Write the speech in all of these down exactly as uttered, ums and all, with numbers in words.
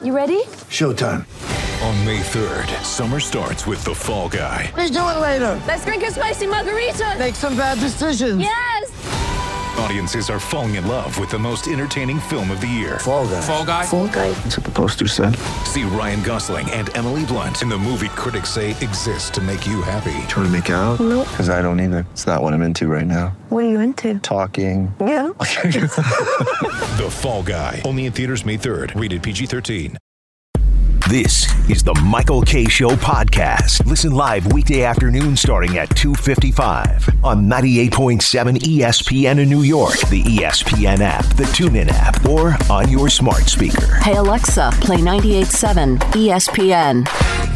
You ready? Showtime. On May third, summer starts with The Fall Guy. Let's do it later. Let's drink a spicy margarita. Make some bad decisions. Yes. Audiences are falling in love with the most entertaining film of the year. Fall Guy. Fall Guy? Fall Guy. That's what the poster said. See Ryan Gosling and Emily Blunt in the movie critics say exists to make you happy. Trying to make it out? Nope. Because I don't either. It's not what I'm into right now. What are you into? Talking. Yeah. The Fall Guy. Only in theaters May third. Rated P G thirteen. This is the Michael Kay Show podcast. Listen live weekday afternoon starting at two fifty-five on ninety-eight point seven E S P N in New York, the E S P N app, the TuneIn app, or on your smart speaker. Hey Alexa, play ninety-eight point seven E S P N.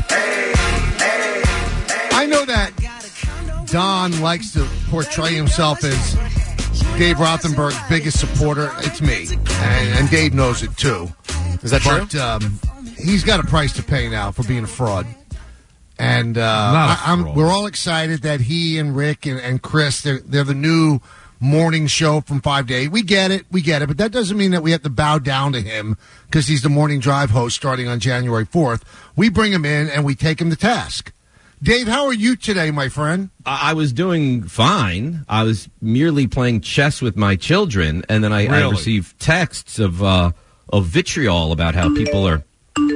I know that Don likes to portray himself as Dave Rothenberg's biggest supporter. It's me, and, and Dave knows it too. Is that but, true? Um, he's got a price to pay now for being a fraud. And uh, Not a I, I'm, fraud. we're all excited that he and Rick and, and Chris, they're, they're the new morning show from five to eight. We get it. We get it. But that doesn't mean that we have to bow down to him because he's the morning drive host starting on January fourth. We bring him in and we take him to task. Dave, how are you today, my friend? I was doing fine. I was merely playing chess with my children, and then I, I Really? received texts of uh, of vitriol about how people are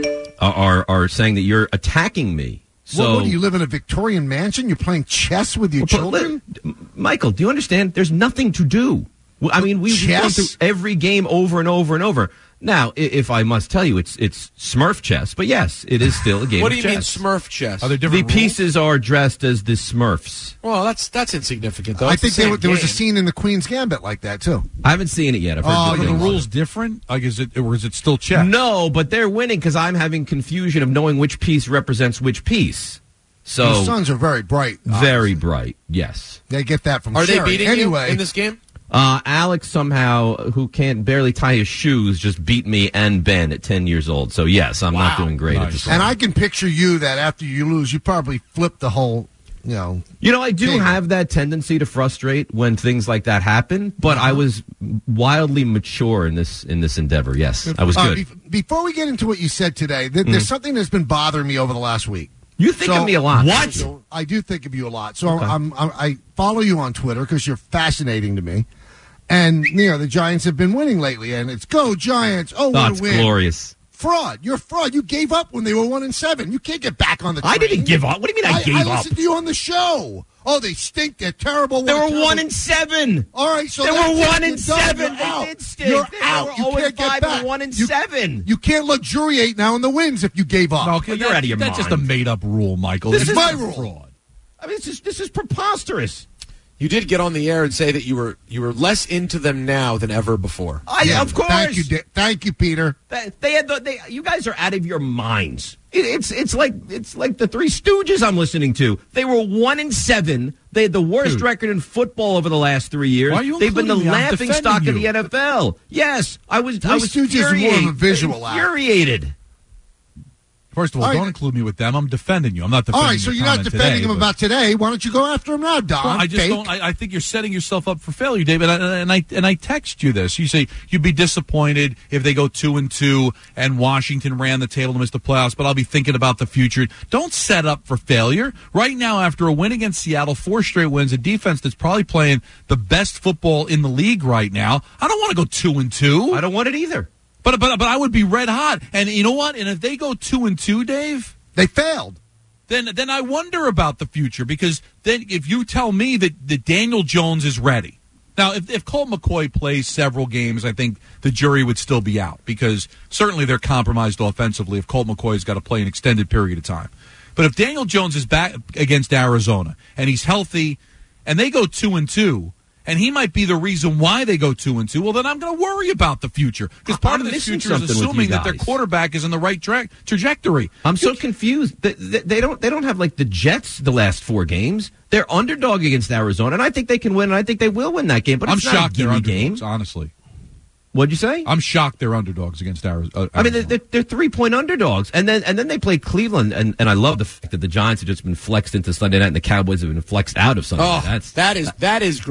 are are saying that you're attacking me. So, Well, what, do you live in a Victorian mansion? You're playing chess with your Well, but children? li- Michael, do you understand? There's nothing to do. Well, I mean, we've Chess? gone through every game over and over and over. Now, i- if I must tell you, it's it's Smurf chess, but yes, it is still a game What of do you chess. mean Smurf chess? Are there The different rules? pieces are dressed as the Smurfs. Well, that's that's insignificant, though. I It's the think there, same wa- there was a game. scene in the Queen's Gambit like that, too. I haven't seen it yet. I've heard Oh, good Are the things. rules different? Like, is it, or is it still chess? No, but they're winning because I'm having confusion of knowing which piece represents which piece. So Your sons are very bright. very obviously. bright, yes. They get that from Are they Sherry. beating anyway, you in this game? Uh, Alex somehow, who can't barely tie his shoes, just beat me and Ben at ten years old. So yes, I'm not Wow. doing great at Nice. this. And I can picture you that after you lose, you probably flip the whole, you know. You know, I do Table. have that tendency to frustrate when things like that happen, but I was wildly mature in this in this endeavor. Yes, I was Uh, good. be- before we get into what you said today, th- there's something that's been bothering me over the last week. You think So- of me a lot. What? So I do think of you a lot. So Okay. I'm, I'm, I follow you on Twitter because you're fascinating to me. And, you know, the Giants have been winning lately, and it's go Giants. Oh, what That's a win. glorious. Fraud. You're a fraud. You gave up when they were one and seven. You can't get back on the train. I didn't give up. What do you mean I, gave I up? listened to you on the show. Oh, they stink. They're terrible. They What a were terrible- one and seven. All right, so They that's were it. one You're and done. seven. You're out. They did stink. You're They out. were You zero can't and get five back. and one and You- seven. You can't luxuriate now in the wins if you gave up. No, okay, Well, you're that- out of your That's mind. just a made-up rule, Michael. This It's is my a rule. fraud. I mean, this is this is preposterous. You did get on the air and say that you were you were less into them now than ever before. I, Yeah, of course. Thank you, Di- thank you, Peter. They, they had the, they, you guys are out of your minds. It, it's it's like it's like the Three Stooges I'm listening to. They were one and seven. They had the worst Dude. record in football over the last three years. Why are you They've been the including me? I'm laughing defending stock of you. the N F L. Yes, I was. I Three was Stooges is more of a infuriated. visual act. Infuriated. First of all, All right. don't include me with them. I'm defending you. I'm not defending All right, so your you're not comment defending today, him but- about today. Why don't you go after him now, Don? Well, I just Fake. don't. I, I think you're setting yourself up for failure, David. And I, and I and I text you this. You say you'd be disappointed if they go two and two and Washington ran the table to miss the playoffs. But I'll be thinking about the future. Don't set up for failure right now. After a win against Seattle, four straight wins, a defense that's probably playing the best football in the league right now. I don't want to go two and two. I don't want it either. But but but I would be red hot. And you know what? And if they go two and two, Dave. They failed. Then, then I wonder about the future because then if you tell me that, that Daniel Jones is ready. Now, if, if Colt McCoy plays several games, I think the jury would still be out because certainly they're compromised offensively if Colt McCoy's got to play an extended period of time. But if Daniel Jones is back against Arizona and he's healthy and they go two and two, and he might be the reason why they go two and two. Well, then I'm going to worry about the future because part I'm of this missing future is something with you assuming that their guys. quarterback is in the right tra- trajectory. I'm so confused. They, they, they don't. They don't have like the Jets the last four games. They're underdog against Arizona, and I think they can win. And I think they will win that game. But I'm it's not shocked a they're gimme underdogs, game. honestly. What'd you say? I'm shocked they're underdogs against Arizona. I mean, they're, they're, they're three point underdogs, and then and then they play Cleveland, and, and I love the fact that the Giants have just been flexed into Sunday night, and the Cowboys have been flexed out of Sunday Oh, night. That's that is that is great.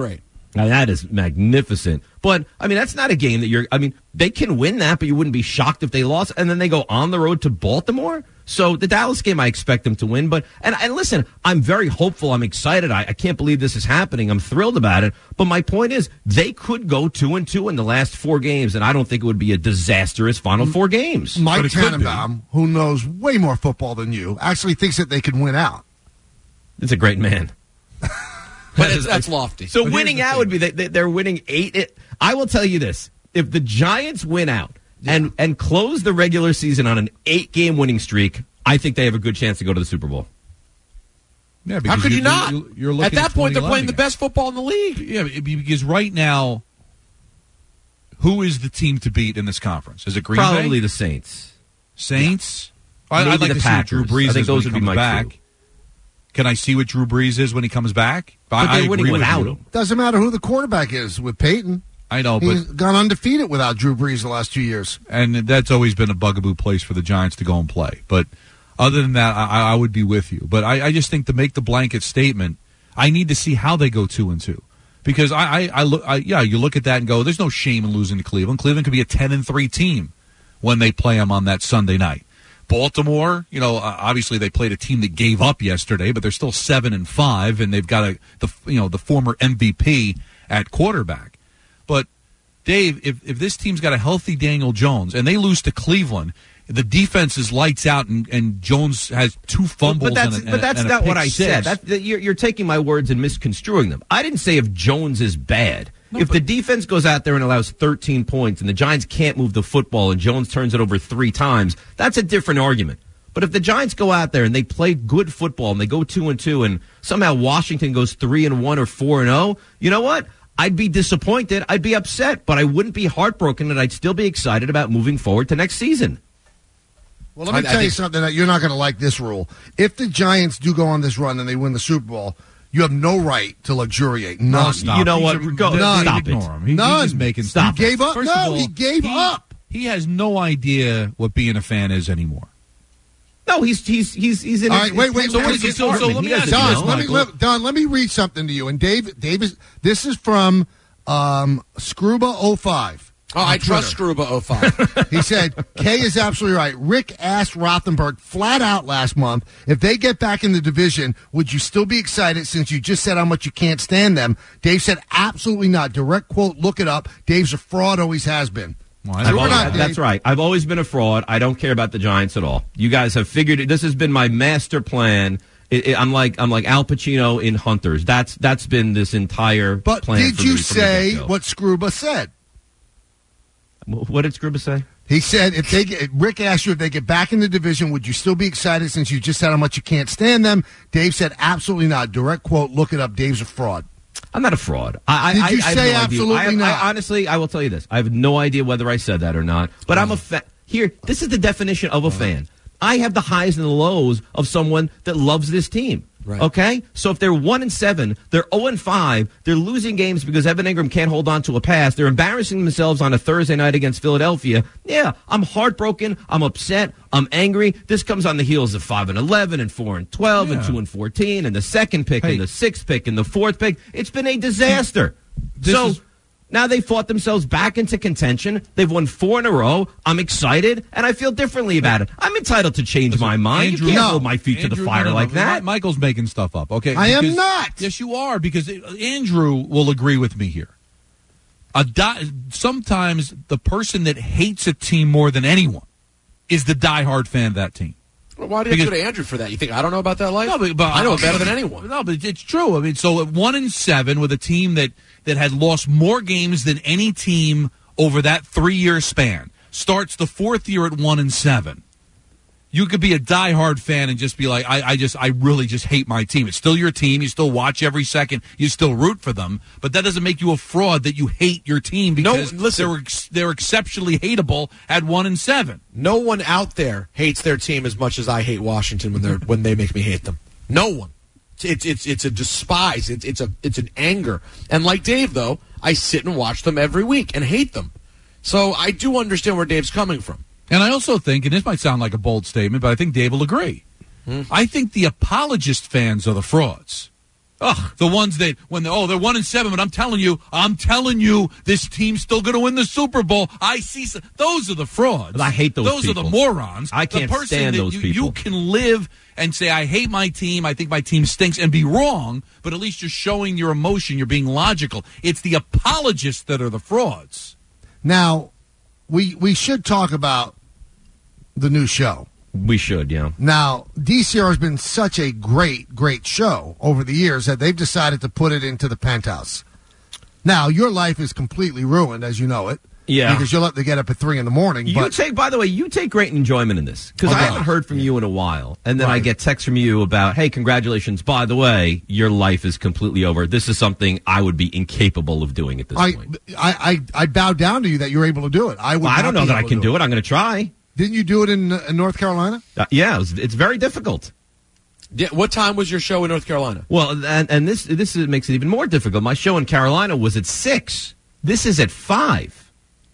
Now, that is magnificent. But, I mean, that's not a game that you're, I mean, they can win that, but you wouldn't be shocked if they lost. And then they go on the road to Baltimore. So the Dallas game, I expect them to win. But, and, and listen, I'm very hopeful. I'm excited. I, I can't believe this is happening. I'm thrilled about it. But my point is, they could go two and two in the last four games. And I don't think it would be a disastrous final four games. Mike Tannenbaum, who knows way more football than you, actually thinks that they can win out. It's a great man. But it's, that's lofty. So but winning out would be they, they, they're winning eight. It, I will tell you this: if the Giants win out yeah. and and close the regular season on an eight-game winning streak, I think they have a good chance to go to the Super Bowl. Yeah, how could you, you not? You're, you're looking at that at point, they're playing again. the best football in the league. Yeah, because right now, who is the team to beat in this conference? Is it Green Probably Bay? Probably the Saints. Saints. Yeah. I, I'd like the to Packers. see what Drew Brees I think is those when would he be comes my back. crew. Can I see what Drew Brees is when he comes back? But I, they're I winning agree without with you. him. Doesn't matter who the quarterback is with Peyton. I know, He's but gone undefeated without Drew Brees the last two years. And that's always been a bugaboo place for the Giants to go and play. But other than that, I, I would be with you. But I, I just think to make the blanket statement, I need to see how they go two and two. Because I, I, I look, I, yeah, you look at that and go, there's no shame in losing to Cleveland. Cleveland could be a ten and three team when they play them on that Sunday night. Baltimore, you know, uh, obviously they played a team that gave up yesterday, but they're still seven and five, and they've got a the you know the former M V P at quarterback. But Dave, if if this team's got a healthy Daniel Jones and they lose to Cleveland, the defense is lights out, and, and Jones has two fumbles. But that's, and a, but that's and a not pick what I six. said. That's, that you're, you're taking my words and misconstruing them. I didn't say if Jones is bad. No, if but, the defense goes out there and allows thirteen points and the Giants can't move the football and Jones turns it over three times, that's a different argument. But if the Giants go out there and they play good football and they go two and two and somehow Washington goes three and one or four and zero, you know what? I'd be disappointed. I'd be upset, but I wouldn't be heartbroken, and I'd still be excited about moving forward to next season. Well, let me I- I tell you think- something that you're not going to like this rule. If the Giants do go on this run and they win the Super Bowl, you have no right to luxuriate. None. No, stop. You know He's what? a- Go- Dave, stop it. ignore him. He, None. He's just making Stop He it. gave up. First no, of all, he gave he, up. He has no idea what being a fan is anymore. No, he's he's he's he's in. All a, right, wait, wait. So, wait, what is wait, his so- so department? let me He ask doesn't you Don, know. let me let, Don, let me read something to you. And Dave, Davis, this is from um, Scruba oh five. Oh, I trust Scruba oh five. He said, Kay is absolutely right. Rick asked Rothenberg flat out last month, if they get back in the division, would you still be excited since you just said how much you can't stand them? Dave said, absolutely not. Direct quote, look it up. Dave's a fraud, always has been. Well, I I've don't We're always- not, Dave. that's right. I've always been a fraud. I don't care about the Giants at all. You guys have figured it. This has been my master plan. It, it, I'm like I'm like Al Pacino in Hunters. That's that's been this entire But plan. did for you me from the say get-go. what Scruba said? What did Scruba say? He said, if they get, Rick asked you if they get back in the division, would you still be excited since you just said how much you can't stand them? Dave said, absolutely not. Direct quote, look it up. Dave's a fraud. I'm not a fraud. I, Did I, you I have say no absolutely idea. I have, not? I, honestly, I will tell you this. I have no idea whether I said that or not. But I'm a fan. Here, this is the definition of a fan. I have the highs and the lows of someone that loves this team. Right. Okay? So if they're one and seven, they're zero and five, they're losing games because Evan Ingram can't hold on to a pass, they're embarrassing themselves on a Thursday night against Philadelphia. Yeah, I'm heartbroken, I'm upset, I'm angry. This comes on the heels of five and eleven and four and twelve and Yeah. two and fourteen and the second pick Hey. and the sixth pick and the fourth pick. It's been a disaster. This so is- now they fought themselves back into contention. They've won four in a row. I'm excited, and I feel differently about it. I'm entitled to change my mind. Andrew- you can't No. hold my feet to the Andrew, fire no, no, like no. that. Mi- Michael's making stuff up. Okay, I am Because- not. Yes, you are, because it- Andrew will agree with me here. A di- sometimes the person that hates a team more than anyone is the diehard fan of that team. Well, why do you have to Because- go to Andrew for that? You think I don't know about that life? No, but, but I know it better than anyone. No, but it's true. I mean, so at one and seven with a team that that had lost more games than any team over that three-year span starts the fourth year at one and seven. You could be a diehard fan and just be like, I, I just, I really just hate my team. It's still your team. You still watch every second. You still root for them. But that doesn't make you a fraud that you hate your team because No, listen. they're ex- they're exceptionally hateable at one and seven. No one out there hates their team as much as I hate Washington when they're when they make me hate them. No one. It's it's it's a despise. It's it's a it's an anger. And like Dave though, I sit and watch them every week and hate them. So I do understand where Dave's coming from. And I also think, and this might sound like a bold statement, but I think Dave will agree. Hmm. I think the apologist fans are the frauds. Ugh, the ones that when they oh they're one and seven, but I'm telling you, I'm telling you, this team's still going to win the Super Bowl. I see. Some, those are the frauds. I hate those. Those people. are the morons. I can't the person stand that those you, people. You can live and say I hate my team. I think my team stinks, and be wrong. But at least you're showing your emotion. You're being logical. It's the apologists that are the frauds. Now, we we should talk about the new show. We should, yeah. Now, D C R has been such a great, great show over the years that they've decided to put it into the Penthouse. Now, your life is completely ruined, as you know it. Yeah. Because you'll have to get up at three in the morning. You but take, by the way, you take great enjoyment in this. Because Okay. I haven't heard from you in a while. And then I Right. get texts from you about, hey, congratulations. By the way, your life is completely over. This is something I would be incapable of doing at this I, point. I, I, I bow down to you that you're able to do it. I would. Well, I don't not know be that I able can to do it. I'm going to try. Didn't you do it in, uh, in North Carolina? Uh, yeah, it was, it's very difficult. Yeah, what time was your show in North Carolina? Well, and, and this this is, makes it even more difficult. My show in Carolina was at six. This is at five.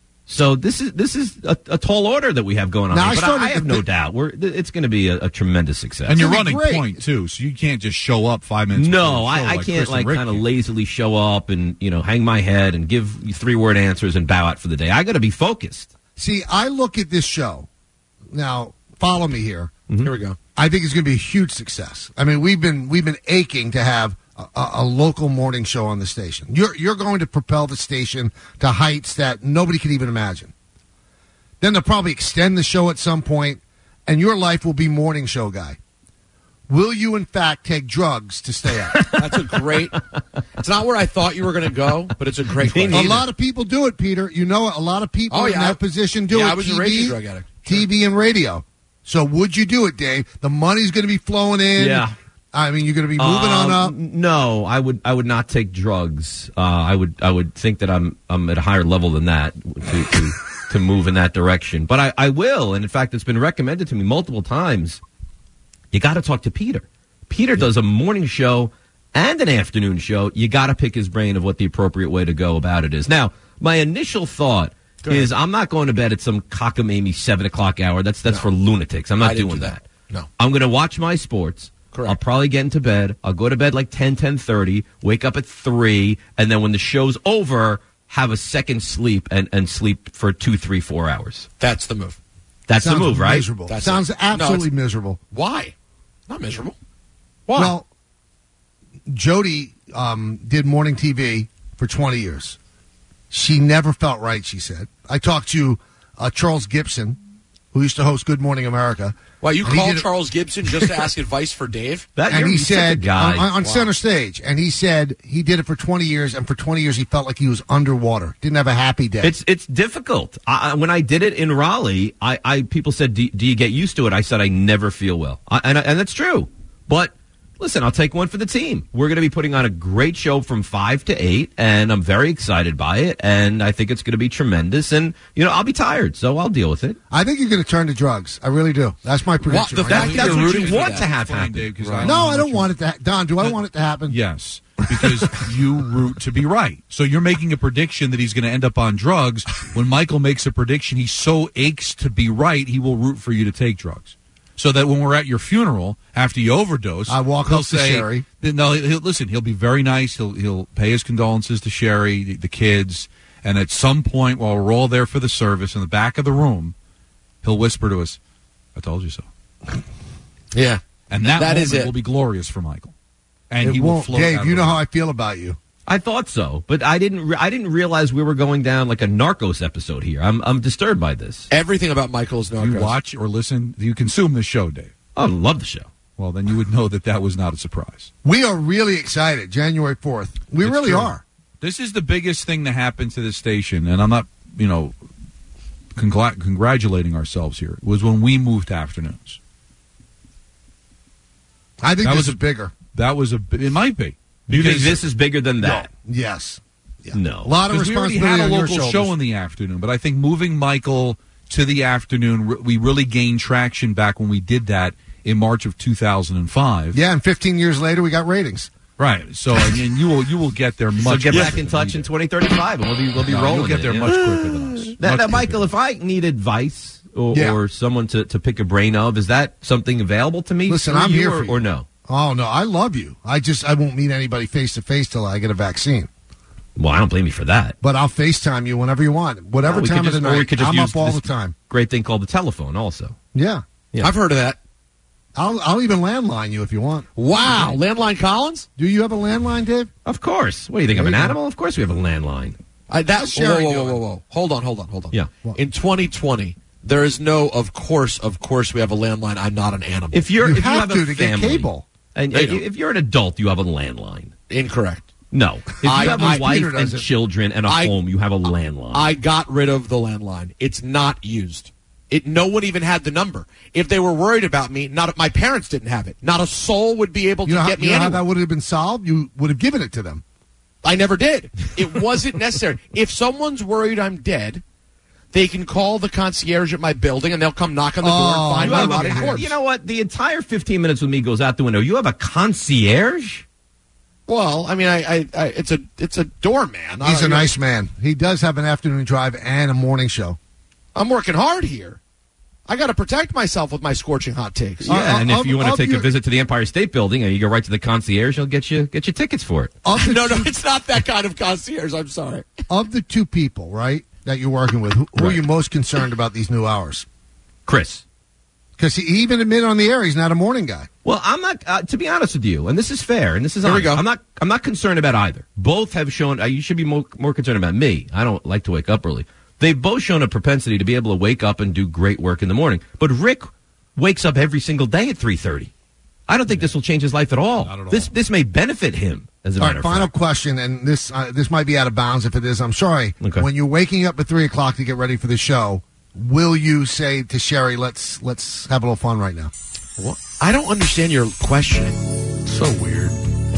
So this is this is a, a tall order that we have going on. Now, here, I but started I, I have to no think- doubt we're it's going to be a, a tremendous success. And you're It's gonna be running great. point too, so you can't just show up five minutes. before No, the show I, I like can't Chris like and Rick kind of can. lazily show up and you know hang my head and give three word answers and bow out for the day. I got to be focused. See, I look at this show. Now, follow me here. Here we go. I think it's going to be a huge success. I mean, we've been we've been aching to have a, a, a local morning show on the station. You're you're going to propel the station to heights that nobody can even imagine. Then they'll probably extend the show at some point, and your life will be morning show guy. Will you, in fact, take drugs to stay up? That's a great. It's not where I thought you were going to go, but it's a great Me question. A lot of people do it, Peter. You know, a lot of people Oh, in yeah. that position do Yeah, it. I was a T V, raging drug addict. T V and radio. So would you do it, Dave? The money's going to be flowing in. Yeah. I mean, you're going to be moving on Um, up. No, I would I would not take drugs. Uh, I would I would think that I'm I'm at a higher level than that to to, to move in that direction. But I, I will, and in fact, it's been recommended to me multiple times. You got to talk to Peter. Peter does a morning show and an afternoon show. You got to pick his brain of what the appropriate way to go about it is. Now, my initial thought is I'm not going to bed at some cockamamie seven o'clock hour. That's that's No. for lunatics. I'm not I didn't doing do that. that. No. I'm going to watch my sports. Correct. I'll probably get into bed. I'll go to bed like ten, ten thirty, wake up at three, and then when the show's over, have a second sleep and, and sleep for two, three, four hours. That's the move. That's Sounds the move, right? Miserable. That's Sounds it. No, absolutely it's- miserable. Why? Not miserable. Why? Well, Jody um, did morning T V for twenty years. She never felt right, she said. I talked to uh, Charles Gibson, who used to host Good Morning America. Why, you and he called did it- Charles Gibson just to ask advice for Dave? That, and you're he such a said guy. on, on Wow. center stage, and he said he did it for twenty years, and for twenty years he felt like he was underwater, didn't have a happy day. It's it's difficult. I, I- when I did it in Raleigh, I, I people said, do, "Do you get used to it?" I said, "I never feel well," I, and I, and that's true. But listen, I'll take one for the team. We're going to be putting on a great show from five to eight, and I'm very excited by it. And I think it's going to be tremendous. And you know, I'll be tired, so I'll deal with it. I think you're going to turn to drugs. I really do. That's my prediction. the right fact now. That's You're what rooting you for want that. to have Explain, happen. Dave, 'cause Right. I no, I know don't what want it to. Ha- Don, do I want it to happen? Yes, because you root to be right. So you're making a prediction that he's going to end up on drugs. When Michael makes a prediction, he so aches to be right, he will root for you to take drugs. So that when we're at your funeral after you overdose, I walk he'll up to say, Sherry. No, he'll, listen. He'll be very nice. He'll he'll pay his condolences to Sherry, the, the kids, and at some point while we're all there for the service in the back of the room, he'll whisper to us, "I told you so." Yeah. And that, That moment is it. will be glorious for Michael, and It he will won't. float. out Dave, of you the know room. how I feel about you. I thought so, but I didn't. Re- I didn't realize we were going down like a Narcos episode here. I'm I'm disturbed by this. Everything about Michael is Do Narcos. you watch or listen? Do you consume this show, Dave? I love the show. Well, then you would know that that was not a surprise. We are really excited. January fourth. We It's really true. are. This is the biggest thing to happen to this station, and I'm not, you know, congla- congratulating ourselves here. It was when we moved to afternoons. I think That this was is a- bigger. That was a. It might be. Do you think Because- this is bigger than that? Yes. Yeah. No. A lot of Because we already responsibility had a on your local shoulders. show in the afternoon, but I think moving Michael to the afternoon, re- we really gained traction back when we did that in March of two thousand five. Yeah, and fifteen years later, we got ratings. Right. So, and, and you will you will get there much. So get quicker back in than touch we in did. twenty thirty-five, and we'll be we'll be No, rolling. You'll get it, there yeah. much quicker than us. Now, Much now, quicker. Michael, if I need advice or, Yeah. or someone to, to pick a brain of, is that something available to me? Listen, through I'm you here or, for you. or no? Oh, no, I love you. I just, I won't meet anybody face-to-face till I get a vaccine. Well, I don't blame you for that. But I'll FaceTime you whenever you want. Whatever No, we time could of the just- or we night. could just I'm use up all this the time. Great thing called the telephone also. Yeah. Yeah. I've heard of that. I'll I'll even landline you if you want. Wow. Landline Collins? Do you have a landline, Dave? Of course. What do you think? I'm There an you go. animal? Of course we have a landline. I, that, How's whoa, Sherry whoa, whoa, doing? whoa, whoa. Hold on, hold on, hold on. Yeah. In twenty twenty, there is no, of course, of course, we have a landline. I'm not an animal. If you're You if have you have to a to get family, cable. and They if, don't. if you're an adult, you have a landline. Incorrect. No. If you I- have a I- wife Peter and doesn't. children and a I- home, you have a landline. I got rid of the landline. It's not used. It. No one even had the number. If they were worried about me, not my parents didn't have it. Not a soul would be able to You know, how, get me you know how anywhere. that would have been solved? You would have given it to them. I never did. It wasn't necessary. If someone's worried I'm dead, they can call the concierge at my building, and they'll come knock on the door Oh, and find You my have a- rotting corpse. you know what? The entire fifteen minutes with me goes out the window. You have a concierge? Well, I mean, I, I, I it's a it's a doorman. He's I- a nice man. He does have an afternoon drive and a morning show. I'm working hard here. I got to protect myself with my scorching hot takes. Yeah, Uh, and if of- you want to of take your- a visit to the Empire State Building and you go right to the concierge, he'll get you get you tickets for it. Of the, No, no, two, it's not that kind of concierge. I'm sorry. of the two people, right, that you're working with, who, who are Right. you most concerned about these new hours? Chris. Because he even admitted on the air he's not a morning guy. Well, I'm not. Uh, to be honest with you, and this is fair, and this is Here we honest, go. I'm not. I'm not concerned about either. Both have shown. Uh, you should be more more concerned about me. I don't like to wake up early. They've both shown a propensity to be able to wake up and do great work in the morning. But Rick wakes up every single day at three thirty. I don't think this will change his life at all. Not at all. This this may benefit him. As a All matter right, of final fact. question, and this uh, this might be out of bounds. If it is, I'm sorry. Okay. When you're waking up at three o'clock to get ready for the show, will you say to Sherry, "Let's let's have a little fun right now"? Well, I don't understand your question. So weird.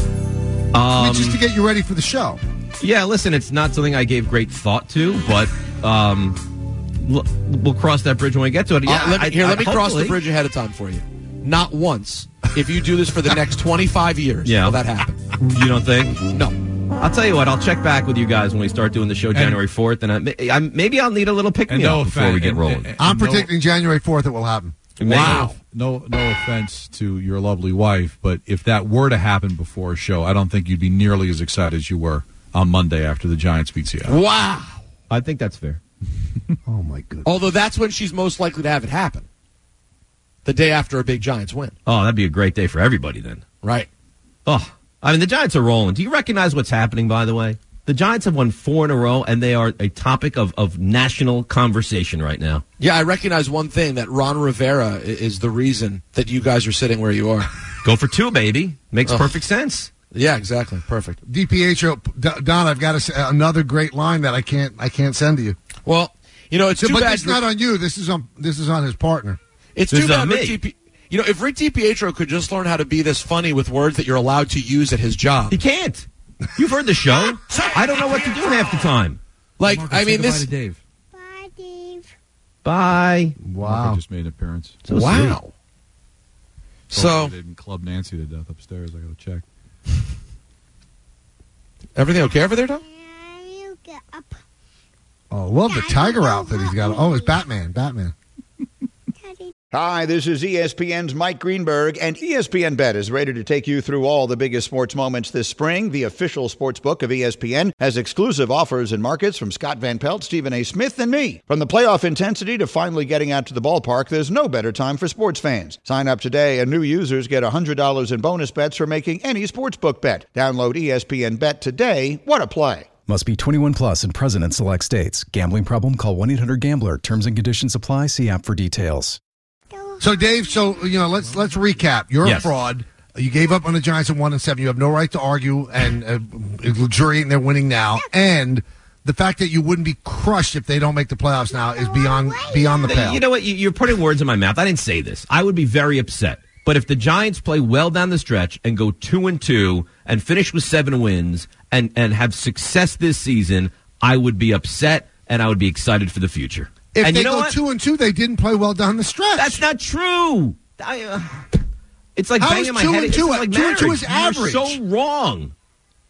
I Um, mean, just to get you ready for the show. Yeah, listen, it's not something I gave great thought to, but um, l- we'll cross that bridge when we get to it. Yeah, Uh, let me, I- here, I- let me cross the hopefully- bridge ahead of time for you. Not once. If you do this for the next twenty-five years, Yeah. will that happen? You don't think? No. I'll tell you what. I'll check back with you guys when we start doing the show January fourth, and I, I, maybe I'll need a little pick And me no up before offense- we get and- rolling. and- and I'm no- predicting January fourth it will happen. Wow. No, no offense to your lovely wife, but if that were to happen before a show, I don't think you'd be nearly as excited as you were on Monday after the Giants beat Seattle. Wow. I think that's fair. Oh my goodness! Although that's when she's most likely to have it happen. The day after a big Giants win. Oh, that'd be a great day for everybody then. Right. Oh, I mean, the Giants are rolling. Do you recognize what's happening, by the way? The Giants have won four in a row, and they are a topic of, of national conversation right now. Yeah, I recognize one thing, that Ron Rivera i- is the reason that you guys are sitting where you are. Go for two, baby. Makes Ugh. perfect sense. Yeah, exactly. Perfect. D P H O, D- Don, I've got to say, another great line that I can't I can't send to you. Well, you know, it's too but bad. it's not on you. This is on this is on his partner. It's This too is bad on Rick me. D P You know, if Rick DiPietro could just learn how to be this funny with words that you're allowed to use at his job. He can't. You've heard the show. I don't know what to do half the time. Like, Marcus, I say mean, goodbye this. to Dave. Bye, Dave. Bye. Marco Wow. just made an appearance. So Wow. Hopefully So, they didn't club Nancy to death upstairs. I got to check. everything okay over there, Tom? You get up. Oh, love the tiger outfit he's got. Oh, it's Batman. Batman. Teddy. Hi, this is E S P N's Mike Greenberg, and E S P N Bet is ready to take you through all the biggest sports moments this spring. The official sports book of E S P N has exclusive offers and markets from Scott Van Pelt, Stephen A. Smith, and me. From the playoff intensity to finally getting out to the ballpark, there's no better time for sports fans. Sign up today, and new users get one hundred dollars in bonus bets for making any sportsbook bet. Download E S P N Bet today. What a play. Must be twenty-one plus and present in select states. Gambling problem? Call one eight hundred gambler. Terms and conditions apply. See app for details. So, Dave, so you know, let's let's recap. You're Yes. a fraud. You gave up on the Giants at one and seven. You have no right to argue and uh, luxuriate in their winning now. And the fact that you wouldn't be crushed if they don't make the playoffs now is beyond beyond the pale. You know what? You- You're putting words in my mouth. I didn't say this. I would be very upset. But if the Giants play well down the stretch and go two and two and finish with seven wins and, and have success this season, I would be upset and I would be excited for the future. If and they you know go what? two and two, they didn't play well down the stretch. That's not true. I, uh, it's like How banging is my two head. and It's two- like two and two marriage. is average. You're so wrong.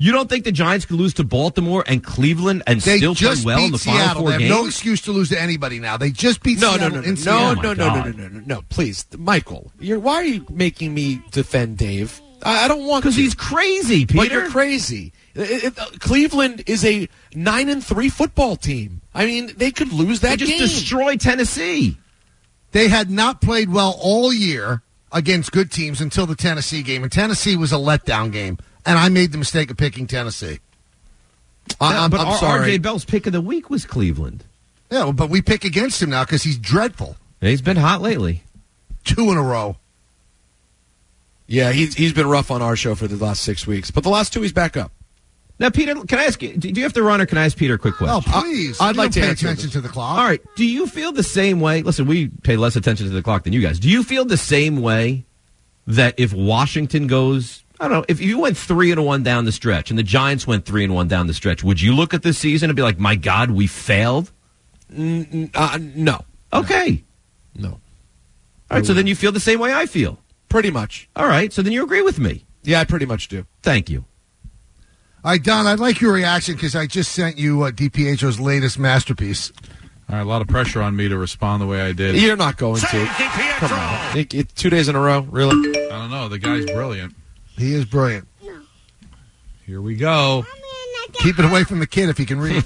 You don't think the Giants could lose to Baltimore and Cleveland and They still play just well beat in the Seattle. final four They have games? no excuse to lose to anybody now. They just beat No, no, Seattle no, in no, no, Seattle. no, no, no, no, no, no, no. Please, Michael, you're why are you making me defend Dave? I, I don't want Because to. he's crazy, Peter. But you're crazy. It, it, uh, Cleveland is a nine and three football team. I mean, they could lose that They just game. destroyed Tennessee. They had not played well all year against good teams until the Tennessee game, and Tennessee was a letdown game. And I made the mistake of picking Tennessee. I, Yeah, I'm, but I'm R- sorry. R J Bell's pick of the week was Cleveland. Yeah, well, but we pick against him now because he's dreadful. He's been hot lately. Two in a row. Yeah, he's he's been rough on our show for the last six weeks, but the last two he's back up. Now, Peter, can I ask you? Do you have to run, or can I ask Peter a quick question? Oh, please. I'd We like don't to pay answer attention this. to the clock. All right. Do you feel the same way? Listen, we pay less attention to the clock than you guys. Do you feel the same way that if Washington goes, I don't know, if you went three and one down the stretch and the Giants went three and one down the stretch, would you look at this season and be like, my God, we failed? N- uh, no, Okay. no, All right. So then you feel the same way I feel. pretty much. All right. So then you agree with me. Yeah, I pretty much do. Thank you. All right, Don, I'd like your reaction because I just sent you uh, DiPietro's latest masterpiece. All right, a lot of pressure on me to respond the way I did. You're not going to. Come on, it, it, two days in a row, really? I don't know. The guy's brilliant. He is brilliant. Here we go. Keep it away from the kid if he can read.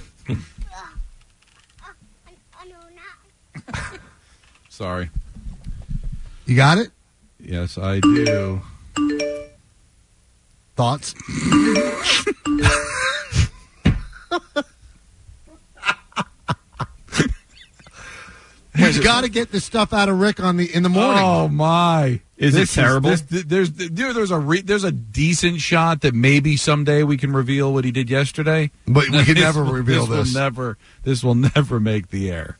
Sorry. You got it? Yes, I do. Thoughts? We've got to get this stuff out of Rick on the in the morning. Oh my! Is it terrible? this- there's there, there's a re, there's a decent shot that maybe someday we can reveal what he did yesterday. But we could This never will- reveal this. this. Will never. This will never make the air.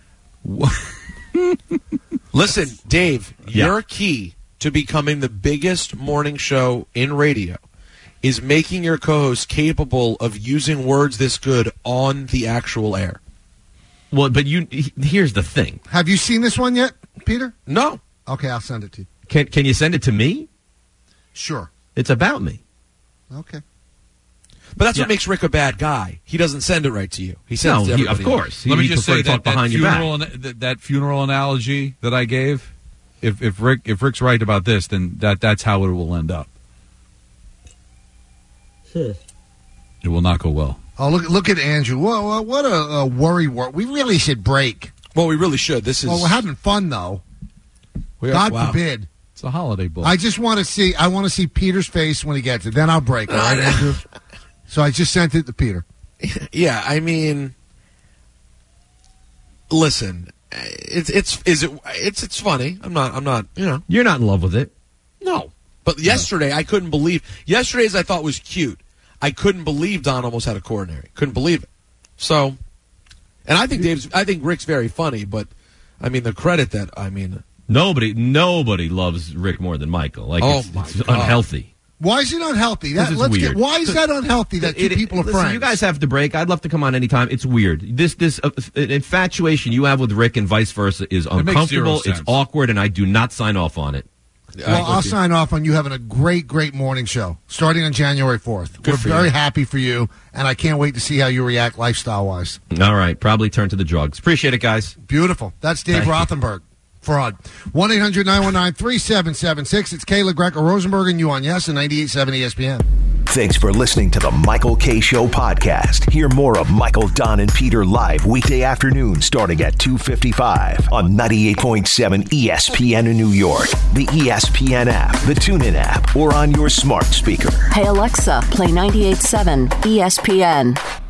Listen, Dave, Yeah. your key to becoming the biggest morning show in radio is making your co-host capable of using words this good on the actual air. Well, but you he- here's the thing. Have you seen this one yet, Peter? No. Okay, I'll send it to you. Can can you send it to me? Sure. It's about me. Okay. But that's Yeah. what makes Rick a bad guy. He doesn't send it right to you. He sends No, it to he- everybody of else. course. Let He- me he just prefer say to talk that, that behind your back. funeral an- that, that funeral analogy that I gave. If if Rick if Rick's right about this, then that that's how it will end up. It will not go well. Oh, look look at Andrew. Whoa, what a, a worry word. We really should break. Well, we really should. This is. Well, we're having fun, though. we are- God wow. forbid. It's a holiday book. I just want to see. I want to see Peter's face when he gets it. Then I'll break. All right, Andrew. So I just sent it to Peter. Yeah, I mean, listen, it's it's is it it's it's funny. I'm not I'm not you know You're not in love with it. no. But yesterday I couldn't believe. Yesterday's I thought was cute. I couldn't believe Don almost had a coronary. Couldn't believe it. So, and I think Dave's. I think Rick's very funny. But I mean the credit that I mean. Nobody nobody loves Rick more than Michael. Like Oh, it's, my it's God. unhealthy. Why is it unhealthy? That, Because it's let's weird. get. Why is that unhealthy? That two It- people are listen, friends. You guys have to break. I'd love to come on anytime. It's weird. This this uh, infatuation you have with Rick and vice versa is makes zero uncomfortable. It's sense. awkward, and I do not sign off on it. Well, I'll sign off on you having a great, great morning show starting on January fourth. Good We're for very you. happy for you, and I can't wait to see how you react lifestyle wise. All right, probably turn to the drugs. Appreciate it, guys. Beautiful. That's Dave Thank you. Rothenberg. Fraud. one eight hundred nine one nine three seven seven six. It's Kayla Greco Rosenberg and you on Yes and ninety-eight point seven E S P N. Thanks for listening to the Michael K. Show podcast. Hear more of Michael, Don, and Peter live weekday afternoon starting at two fifty-five on ninety-eight point seven E S P N in New York, the E S P N app, the TuneIn app, or on your smart speaker. Hey Alexa, play ninety-eight point seven E S P N.